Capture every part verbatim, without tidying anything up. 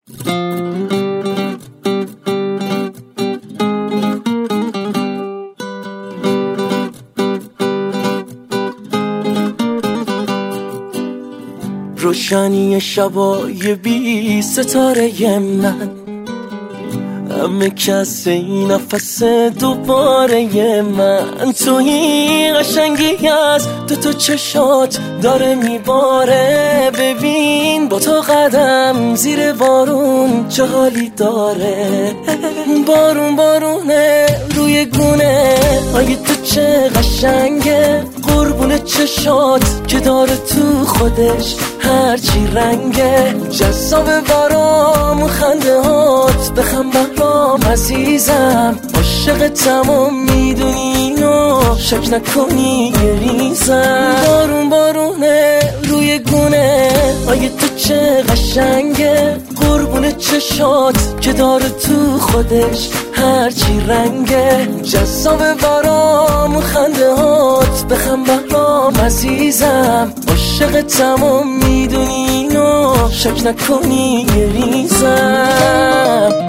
روشنی شبای بی ستاره من، همه کس این نفس دوباره من. توی قشنگی از دو تا چشات داره میباره. ببین با تو قدم زیر بارون چه حالی داره. بارون بارونه روی گونه آگه تو چه قشنگه. قربون چشات که داره تو خودش هرچی رنگه. جذاب برام خنده هات بخم برام عزیزم. عاشق تمام میدونی اینو شک نکنی یه ریزم. بارون بارونه روی گونه آگه تو چه قشنگه. قربون چشات که داره تو خودش هرچی رنگه. جذاب برام خنده هات بخم برام عزیزم. عاشق تمام میدونی اینو شک نکنی یه ریزم.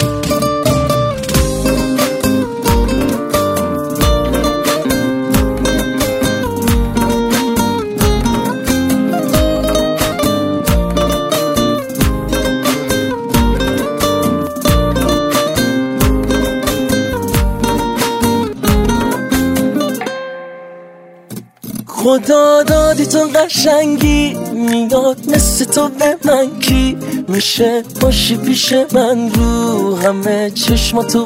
خدا دادی تو قشنگی، میاد مثل تو به من کی میشه باشی پیش من. رو همه چشماتو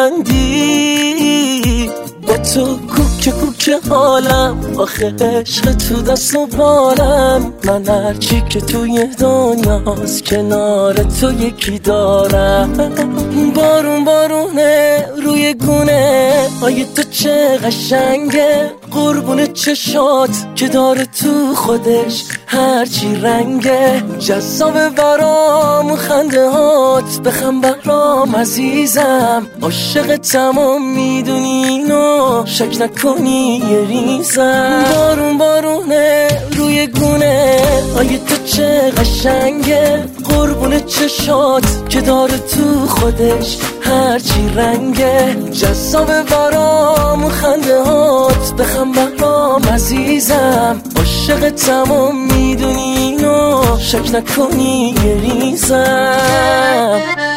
ببندی، با تو کوک کوک حالم. آخه عشق تو دست و بالم. من هرچی که توی دنیاست کنار تو یکی دارم. بارون بارونه روی گونه آیه تو چه قشنگه. قربون چشات که داره تو خودش هرچی رنگه. جذاب برام خنده هات بخم برام عزیزم. عاشق تمام میدونی اینو شک نکنی یه ریزم. بارون بارونه روی گونه آیه تو چه قشنگه. قربون چشات که داره تو خودش هرچی رنگه. جذاب برام خنده هات بخم برام عزیزم. عاشق تمام میدونی اینو شک نکنی یه ریزم.